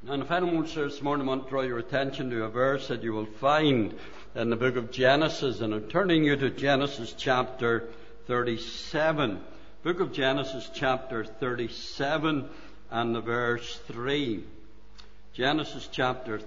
And if anyone this morning want to draw your attention to a verse that you will find in the book of Genesis, and I'm turning you to Genesis chapter 37. Book of Genesis chapter 37 and the verse 3. Genesis chapter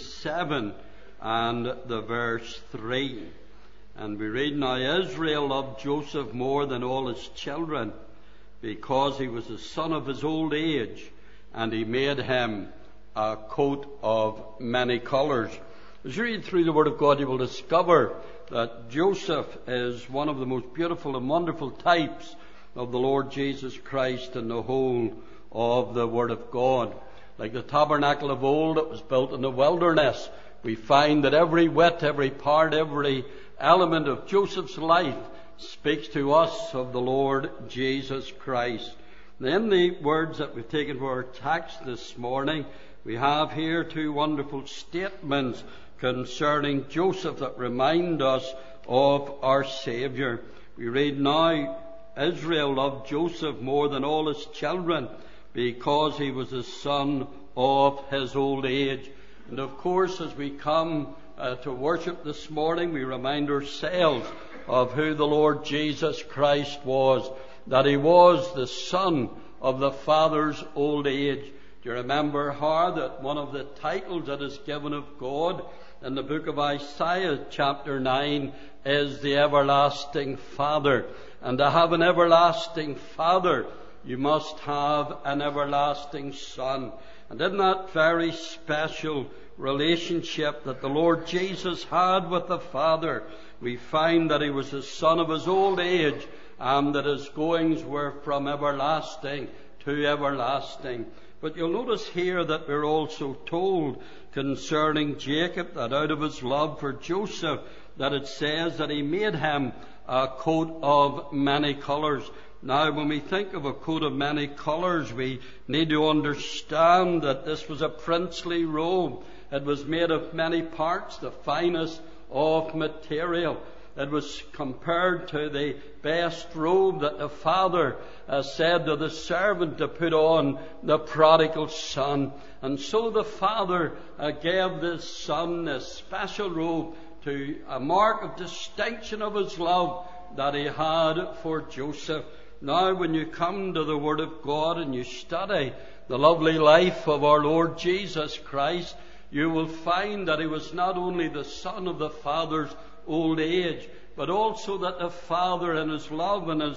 37 and the verse 3. And we read, "Now Israel loved Joseph more than all his children, because he was the son of his old age, and he made him a coat of many colors." As you read through the Word of God, you will discover that Joseph is one of the most beautiful and wonderful types of the Lord Jesus Christ in the whole of the Word of God. Like the tabernacle of old that was built in the wilderness, we find that every whit, every part, every element of Joseph's life speaks to us of the Lord Jesus Christ. And in the words that we've taken for our text this morning, we have here two wonderful statements concerning Joseph that remind us of our Saviour. We read, "Now Israel loved Joseph more than all his children, because he was the son of his old age." And of course, as we come to worship this morning, we remind ourselves of who the Lord Jesus Christ was, that he was the son of the Father's old age. Do you remember how that one of the titles that is given of God in the book of Isaiah chapter 9 is the Everlasting Father? And to have an everlasting Father, you must have an everlasting Son. And in that very special relationship that the Lord Jesus had with the Father, we find that he was the son of his old age, and that his goings were from everlasting to everlasting. But you'll notice here that we're also told concerning Jacob that out of his love for Joseph, that it says that he made him a coat of many colors. Now, when we think of a coat of many colors, we need to understand that this was a princely robe. It was made of many parts, the finest of material. It was compared to the best robe that the father said to the servant to put on the prodigal son. And so the father gave the son this special robe to a mark of distinction of his love that he had for Joseph. Now, when you come to the Word of God and you study the lovely life of our Lord Jesus Christ, you will find that he was not only the son of the Father's old age, but also that the Father in his love and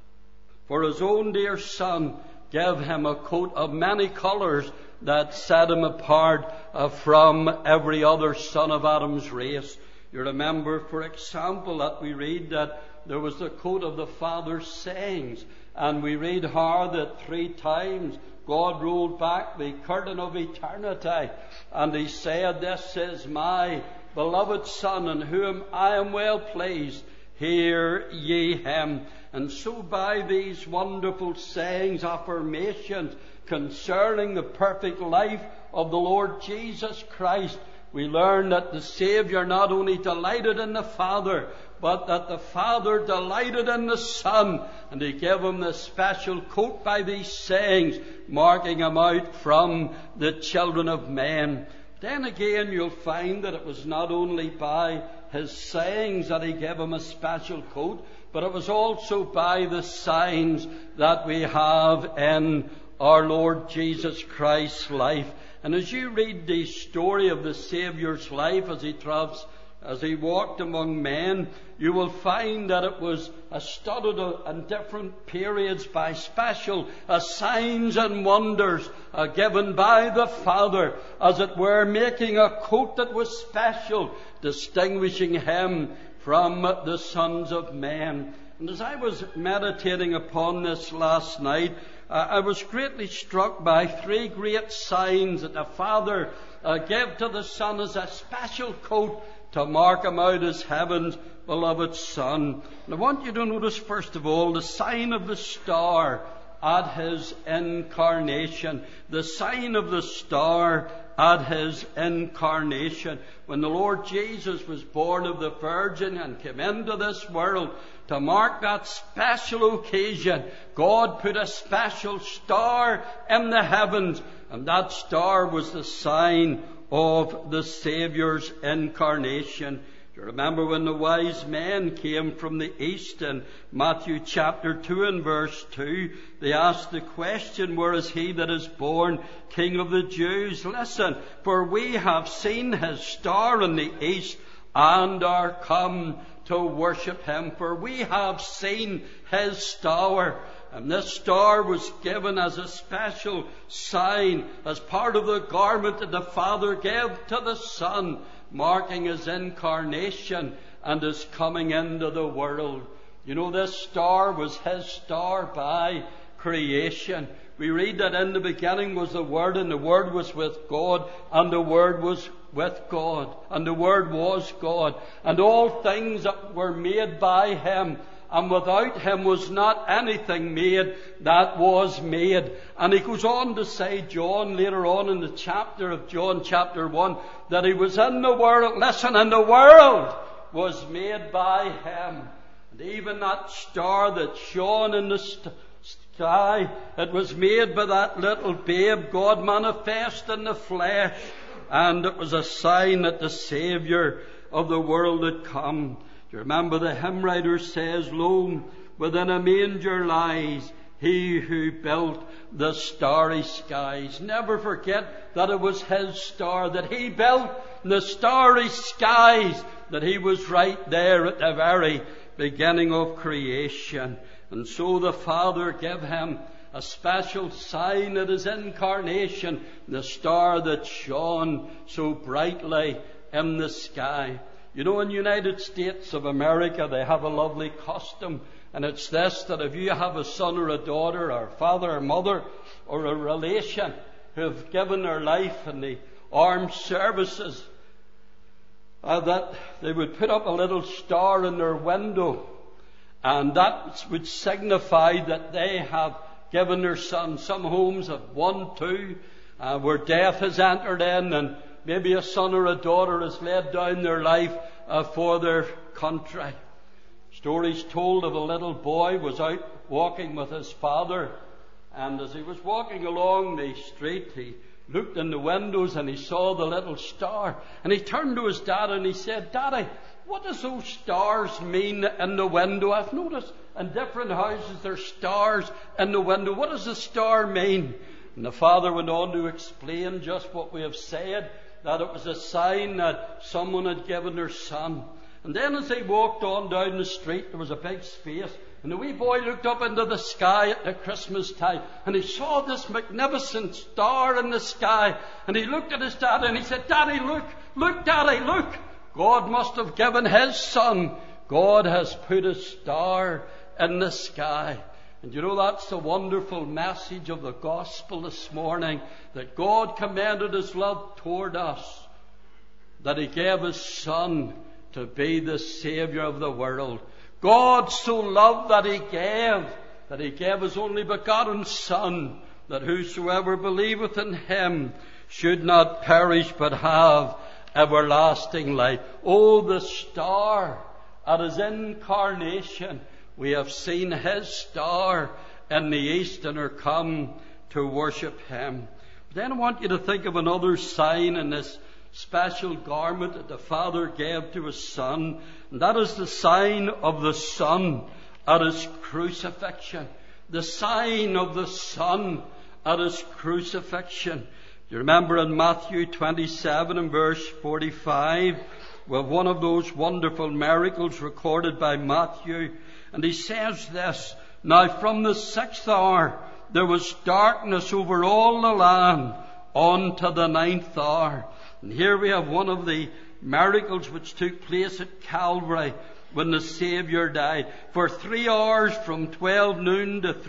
for his own dear Son gave him a coat of many colors that set him apart from every other son of Adam's race. You remember, for example, that we read that there was the coat of the Father's sayings, and we read how that 3 times God rolled back the curtain of eternity, and he said, "This is my beloved Son, in whom I am well pleased. Hear ye him." And so by these wonderful sayings, affirmations concerning the perfect life of the Lord Jesus Christ, we learn that the Saviour not only delighted in the Father, but that the Father delighted in the Son, and he gave him this special coat by these sayings, marking him out from the children of men. Then again, you'll find that it was not only by his sayings that he gave him a special coat, but it was also by the signs that we have in our Lord Jesus Christ's life. And as you read the story of the Saviour's life as he walked among men, you will find that it was studded in different periods by special signs and wonders given by the Father, as it were, making a coat that was special, distinguishing him from the sons of men. And as I was meditating upon this last night, I was greatly struck by 3 great signs that the Father gave to the Son as a special coat to mark him out as heaven's beloved Son. And I want you to notice, first of all, the sign of the star at his incarnation. The sign of the star at his incarnation. When the Lord Jesus was born of the Virgin and came into this world, to mark that special occasion, God put a special star in the heavens, and that star was the sign of the Saviour's incarnation. Do you remember when the wise men came from the east in Matthew chapter 2 and verse 2? They asked the question, "Where is he that is born King of the Jews?" Listen, "For we have seen his star in the east and are come to worship him." For we have seen his star. And this star was given as a special sign, as part of the garment that the Father gave to the Son, marking his incarnation and his coming into the world. You know, this star was his star by creation. We read that in the beginning was the Word, and the Word was with God, and the Word was with God, and the Word was God. And all things that were made by him, and without him was not anything made that was made. And he goes on to say, John, later on in the chapter of John chapter 1, that he was in the world. Listen, and the world was made by him. And even that star that shone in the sky, it was made by that little babe, God manifest in the flesh. And it was a sign that the Saviour of the world had come. Do you remember the hymn writer says, "Lo, within a manger lies he who built the starry skies." Never forget that it was his star that he built, the starry skies, that he was right there at the very beginning of creation. And so the Father gave him a special sign at his incarnation, the star that shone so brightly in the sky. You know, in the United States of America, they have a lovely custom, and it's this, that if you have a son or a daughter, or father or mother, or a relation who have given their life in the armed services, that they would put up a little star in their window, and that would signify that they have given their son. Some homes have 1, 2, where death has entered in, and maybe a son or a daughter has laid down their life for their country. Stories told of a little boy was out walking with his father, and as he was walking along the street, he looked in the windows and he saw the little star. And he turned to his dad and he said, "Daddy, what does those stars mean in the window? I've noticed in different houses there's stars in the window. What does the star mean?" And the father went on to explain just what we have said, that it was a sign that someone had given their son. And then as they walked on down the street, there was a big space, and the wee boy looked up into the sky at the Christmas time, and he saw this magnificent star in the sky, and he looked at his dad and he said, "Daddy, look, Daddy, look. God must have given his son. God has put a star in the sky." And you know, that's the wonderful message of the gospel this morning, that God commended his love toward us, that he gave his son to be the Saviour of the world. God so loved that he gave his only begotten Son, that whosoever believeth in him should not perish but have everlasting life. Oh, the star at his incarnation. We have seen his star in the east and are come to worship him. But then I want you to think of another sign in this special garment that the Father gave to his Son, and that is the sign of the Son at his crucifixion. The sign of the Son at his crucifixion. You remember in Matthew 27 and verse 45, well, one of those wonderful miracles recorded by Matthew. And he says this, "Now from the 6th hour there was darkness over all the land unto the 9th hour." And here we have one of the miracles which took place at Calvary when the Saviour died. For 3 hours, from 12 noon to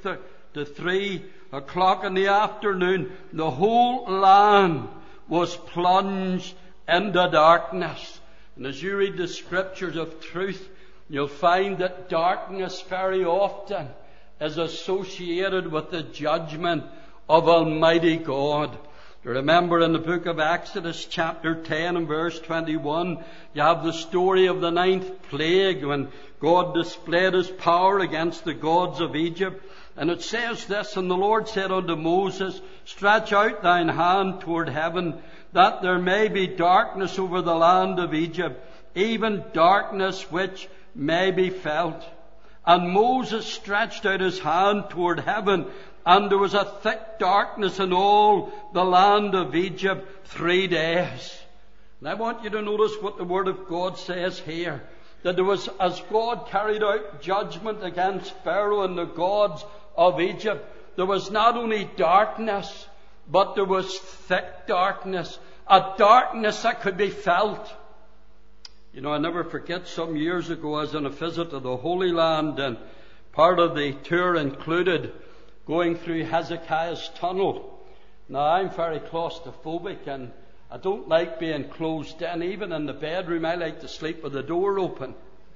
3 o'clock in the afternoon, the whole land was plunged into darkness. And as you read the scriptures of truth, you'll find that darkness very often is associated with the judgment of Almighty God. You remember in the book of Exodus chapter 10 and verse 21, you have the story of the 9th plague when God displayed His power against the gods of Egypt. And it says this, "And the Lord said unto Moses, Stretch out thine hand toward heaven, that there may be darkness over the land of Egypt, even darkness which may be felt. And Moses stretched out his hand toward heaven, and there was a thick darkness in all the land of Egypt 3 days." And I want you to notice what the Word of God says here. That there was, as God carried out judgment against Pharaoh and the gods of Egypt, there was not only darkness, but there was thick darkness. A darkness that could be felt. You know, I never forget some years ago I was on a visit to the Holy Land, and part of the tour included going through Hezekiah's tunnel. Now, I'm very claustrophobic and I don't like being closed in. Even in the bedroom, I like to sleep with the door open.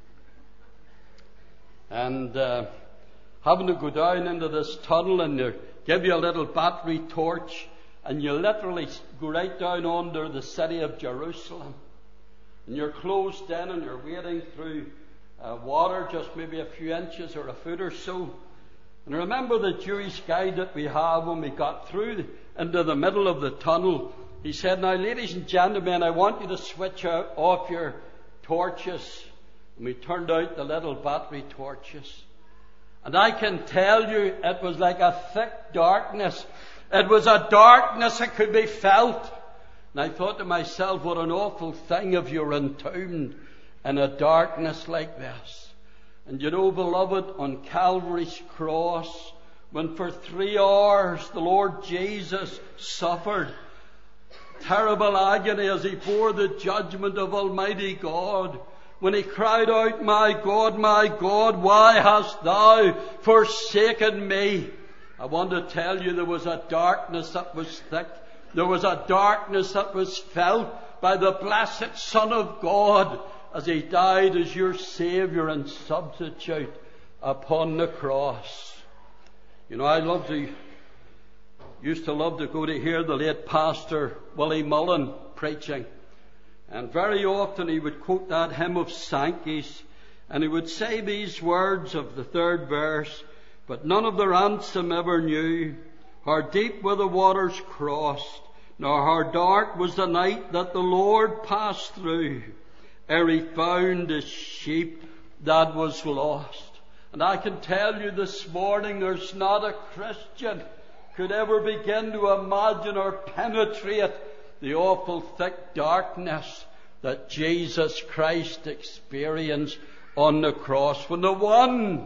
And having to go down into this tunnel, and they give you a little battery torch, and you literally go right down under the city of Jerusalem. And you're closed in and you're wading through water just maybe a few inches or a foot or so. And I remember the Jewish guide that we have, when we got through into the middle of the tunnel, he said, "Now, ladies and gentlemen, I want you to switch off your torches." And we turned out the little battery torches. And I can tell you, it was like a thick darkness. It was a darkness that could be felt. And I thought to myself, what an awful thing if you're entombed in a darkness like this. And you know, beloved, on Calvary's cross, when for 3 hours the Lord Jesus suffered terrible agony as He bore the judgment of Almighty God, when He cried out, my God, why hast thou forsaken me?" I want to tell you, there was a darkness that was thick. There was a darkness that was felt by the blessed Son of God as He died as your Saviour and substitute upon the cross. You know, I used to love to go to hear the late Pastor Willie Mullen preaching. And very often he would quote that hymn of Sankey's, and he would say these words of the 3rd verse, "But none of the ransom ever knew how deep were the waters crossed, nor how dark was the night that the Lord passed through, ere He found His sheep that was lost." And I can tell you this morning, there's not a Christian could ever begin to imagine or penetrate the awful thick darkness that Jesus Christ experienced on the cross, when the one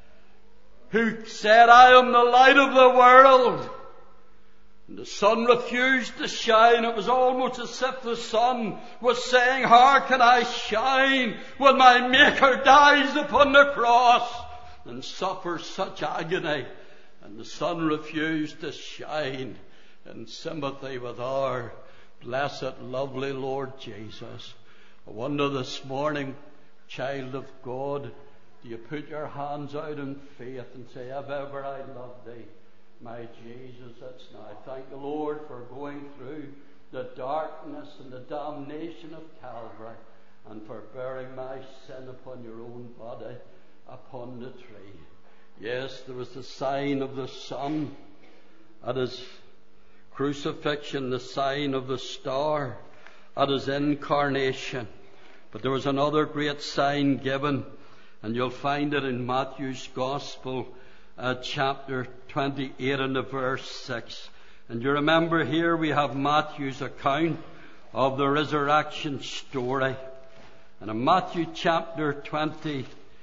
who said, "I am the light of the world," and the sun refused to shine. It was almost as if the sun was saying, "How can I shine when my Maker dies upon the cross and suffers such agony?" And the sun refused to shine in sympathy with our blessed, lovely Lord Jesus. I wonder this morning, child of God, do you put your hands out in faith and say, "If ever I loved Thee, my Jesus, that's now." I thank the Lord for going through the darkness and the damnation of Calvary, and for bearing my sin upon your own body upon the tree. Yes, there was the sign of the sun at His crucifixion, the sign of the star at His incarnation. But there was another great sign given, and you'll find it in Matthew's Gospel, chapter 28 and the verse 6. And you remember here we have Matthew's account of the resurrection story. And in Matthew chapter 28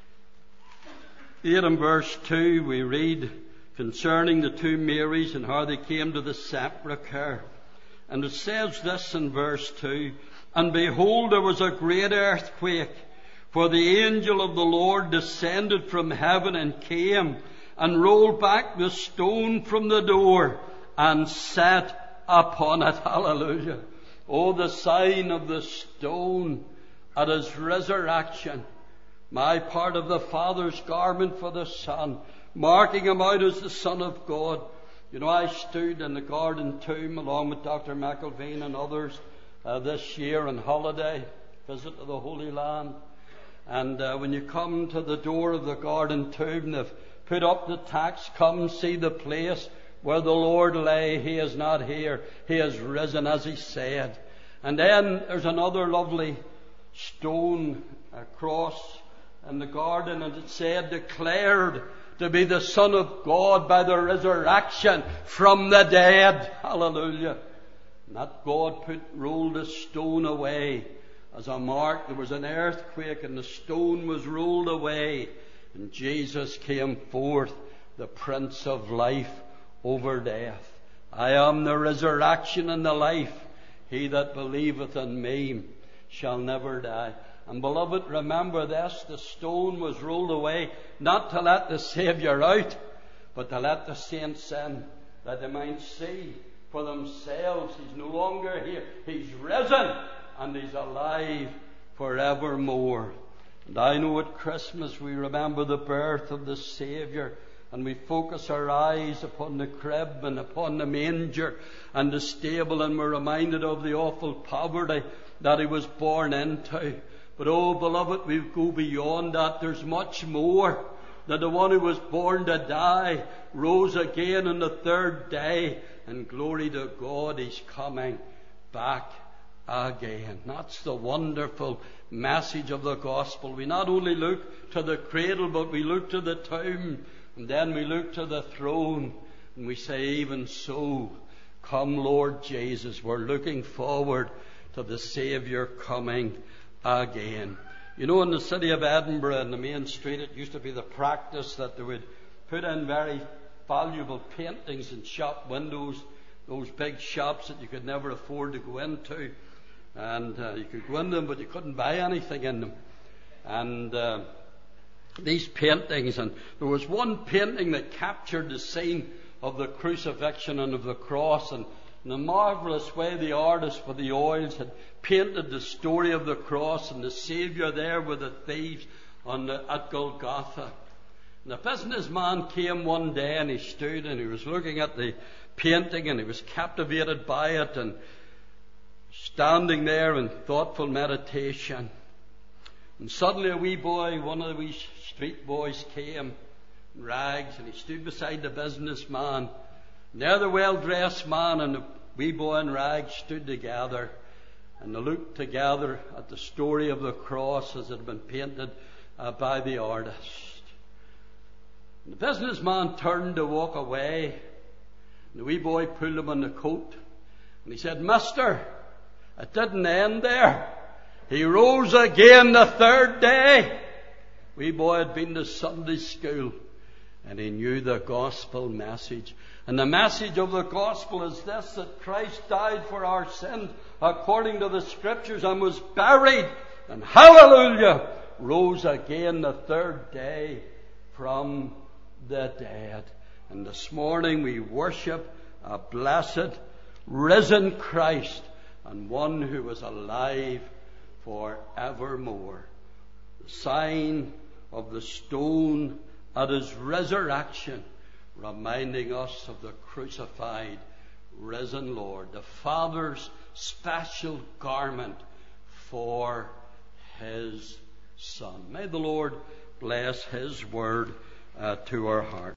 and verse 2, we read concerning the 2 Marys and how they came to the sepulchre. And it says this in verse 2, "And behold, there was a great earthquake, for the angel of the Lord descended from heaven and came and rolled back the stone from the door and sat upon it." Hallelujah. Oh, the sign of the stone at His resurrection. My part of the Father's garment for the Son, marking him out as the Son of God. You know, I stood in the Garden Tomb along with Dr. McElveen and others this year on holiday, visit to the Holy Land. And when you come to the door of the Garden Tomb, they've put up the text, "Come see the place where the Lord lay. He is not here. He is risen, as he said." And then there's another lovely stone cross in the garden, and it said, "Declared to be the Son of God by the resurrection from the dead." Hallelujah. And that God rolled a stone away as a mark. There was an earthquake and the stone was rolled away. And Jesus came forth, the Prince of Life over death. "I am the resurrection and the life. He that believeth in me shall never die." And beloved, remember this, the stone was rolled away not to let the Saviour out, but to let the saints in, that they might see for themselves. He's no longer here. He's risen and He's alive forevermore. And I know at Christmas we remember the birth of the Saviour, and we focus our eyes upon the crib and upon the manger and the stable, and we're reminded of the awful poverty that He was born into. But oh, beloved, we go beyond that. There's much more. That the one who was born to die rose again on the third day, and glory to God, He's coming back again. That's the wonderful message of the gospel. We not only look to the cradle, but we look to the tomb, and then we look to the throne, and we say, "Even so, come Lord Jesus." We're looking forward to the Saviour coming again. You know, in the city of Edinburgh, in the main street, it used to be the practice that they would put in very valuable paintings in shop windows, those big shops that you could never afford to go into. And you could go in them, but you couldn't buy anything in them. And these paintings, and there was one painting that captured the scene of the crucifixion and of the cross, and in a marvellous way the artist with the oils had painted the story of the cross and the Saviour there with the thieves at Golgotha. And the businessman came one day, and he stood and he was looking at the painting, and he was captivated by it, and standing there in thoughtful meditation. And suddenly a wee boy, one of the wee street boys, came in rags, and he stood beside the businessman. And there the well-dressed man and the wee boy in rags stood together, and they looked together at the story of the cross as it had been painted by the artist. And the businessman turned to walk away, and the wee boy pulled him on the coat, and he said, "Mister, it didn't end there. He rose again the third day." Wee boy had been to Sunday school, and he knew the gospel message. And the message of the gospel is this, that Christ died for our sins according to the Scriptures and was buried, and hallelujah, rose again the third day from the dead. And this morning we worship a blessed, risen Christ, and one who is alive forevermore. The sign of the stone at His resurrection, reminding us of the crucified, risen Lord, the Father's special garment for His Son. May the Lord bless His word to our heart.